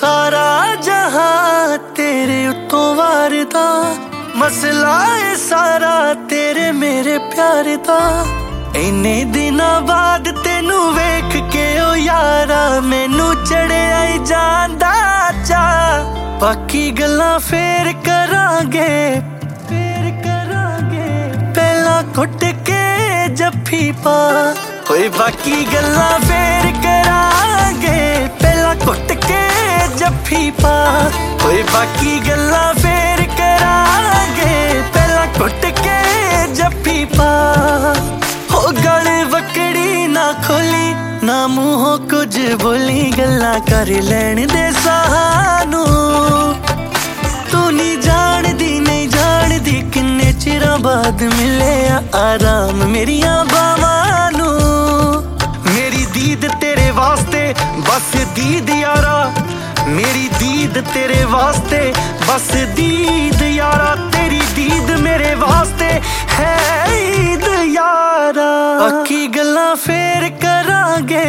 सारा जहां तेरे उत्तों वारदा, मसला है सारा तेरे मेरे प्यार दा। इन्ने दिनां बाद तेनू वेख के ओ यारा, मैनू चढ़िया ही जांदा चा। बाकी गल्लां फेर करांगे, पहला कुट के जफ्फी पा। ओए बाकी गल्लां फेर करांगे, पहला कुट के जफ्फी पा। ओए बाकी गल्लां फेर करांगे, पहला कुट के जफ्फी पा। हो गल वकड़ी ना खोली, ना मूहों कुछ बोली, गल्लां कर लैण दे सानू। तू नहीं जानदी नहीं जानदी, किन्ने चिरां बाद मिले आराम मेरियां बावां नू। मेरी दीद तेरे वास्ते बस दीद यारा, मेरी दीद तेरे वास्ते बस दीद यारा। तेरी दीद मेरे वास्ते है ईद यारा। बाकी गल्लां फेर करांगे,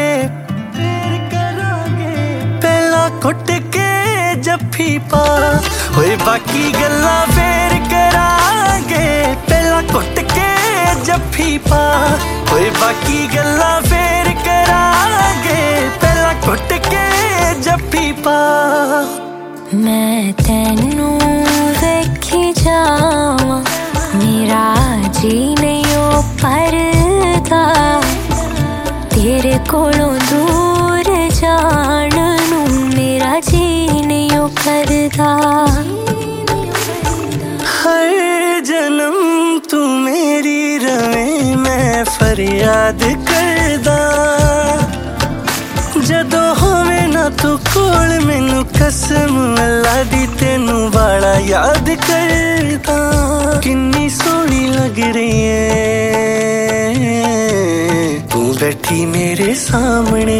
पहला कुट के जफ्फी पा। ओए बाकी गल्लां फेर करांगे, पहला कुट के जफ्फी पा। ओए बाकी गल्लां फेर करांगे, पहला कुट के जफ्फी पा। मैं तैनू वेखी जावां, मेरा जी नहीं ओ परदा। तेरे कोलों दूर जाण नू मेरा जी नहीं ओ करदा। हर जन्म तू मेरी रवे, मैं फरियाद करदा। जदों होवे ना तू कोल मैनू कसम अल्लाह दी, तेनू बड़ा याद करदा। किन्नी सोहनी लग रही है तू बैठी मेरे सामने।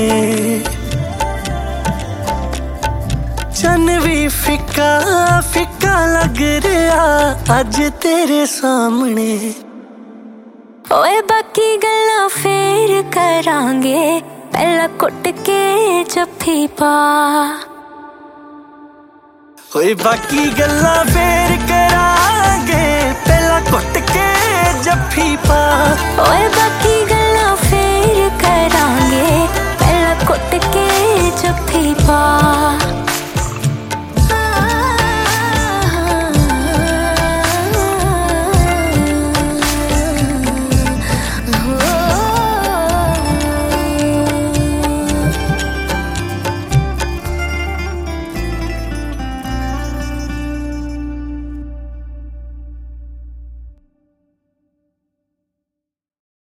चन्न भी फिक्का फिक्का लग रहा अज तेरे सामने। ओए बाकी गल्लां फेर करांगे, पहला कुट के जफ्फी पा। ओए बाकी गल्लां फेर करांगे, पहला कुट के जफ्फी पा। ओए बाकी गल्लां फेर करांगे, पहला कुट के जफ्फी पा।